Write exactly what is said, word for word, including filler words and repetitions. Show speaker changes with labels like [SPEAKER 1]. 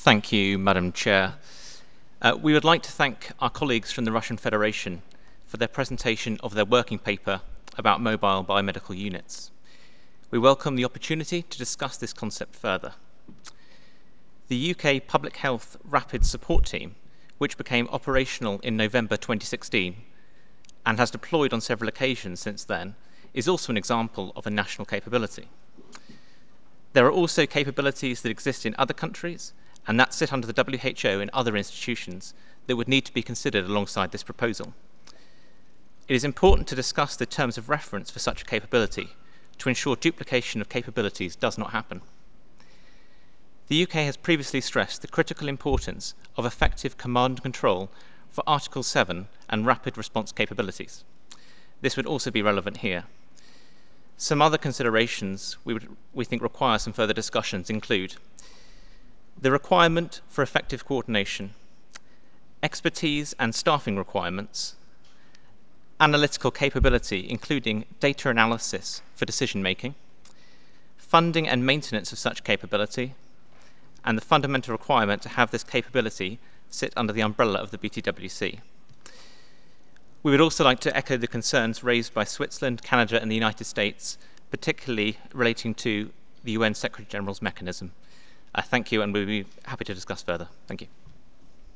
[SPEAKER 1] Thank you, Madam Chair. Uh, we would like to thank our colleagues from the Russian Federation for their presentation of their working paper about mobile biomedical units. We welcome the opportunity to discuss this concept further. The U K Public Health Rapid Support Team, which became operational in November twenty sixteen and has deployed on several occasions since then, is also an example of a national capability. There are also capabilities that exist in other countries and that sit under the W H O and other institutions that would need to be considered alongside this proposal. It is important to discuss the terms of reference for such a capability to ensure duplication of capabilities does not happen. The U K has previously stressed the critical importance of effective command and control for Article seven and rapid response capabilities. This would also be relevant here. Some other considerations we, would, we think require some further discussions include the requirement for effective coordination, expertise and staffing requirements, analytical capability, including data analysis for decision making, funding and maintenance of such capability, and the fundamental requirement to have this capability sit under the umbrella of the B T W C. We would also like to echo the concerns raised by Switzerland, Canada, and the United States, particularly relating to the U N Secretary General's mechanism. Uh, thank you, and we'll be happy to discuss further. Thank you.